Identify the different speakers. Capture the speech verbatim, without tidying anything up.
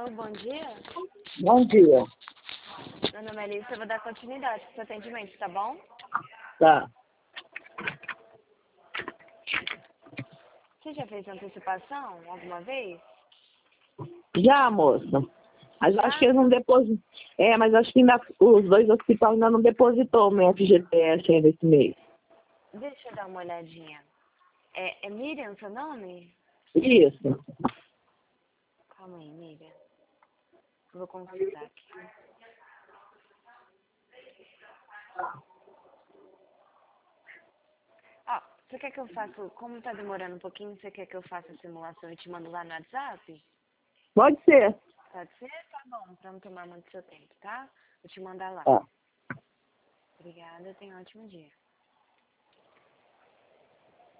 Speaker 1: Alô, bom dia.
Speaker 2: Bom dia.
Speaker 1: Meu nome é Alice, eu vou dar continuidade pro seu atendimento, tá bom?
Speaker 2: Tá.
Speaker 1: Você já fez antecipação alguma vez?
Speaker 2: Já, moça. Mas acho
Speaker 1: Já?
Speaker 2: que eles não depositam. É, mas acho que ainda, os dois hospitais ainda não depositou o meu F G T S ainda esse mês.
Speaker 1: Deixa eu dar uma olhadinha. É, é Miriam seu nome?
Speaker 2: Isso.
Speaker 1: Calma aí, Miriam. Eu vou consultar aqui. Ó, você quer que eu faça, como tá demorando um pouquinho, você quer que eu faça a simulação e te mando lá no WhatsApp?
Speaker 2: Pode ser.
Speaker 1: Pode ser? Tá bom, pra não tomar muito seu tempo, tá? Vou te mandar lá.
Speaker 2: Tá.
Speaker 1: Obrigada, tenha um ótimo dia.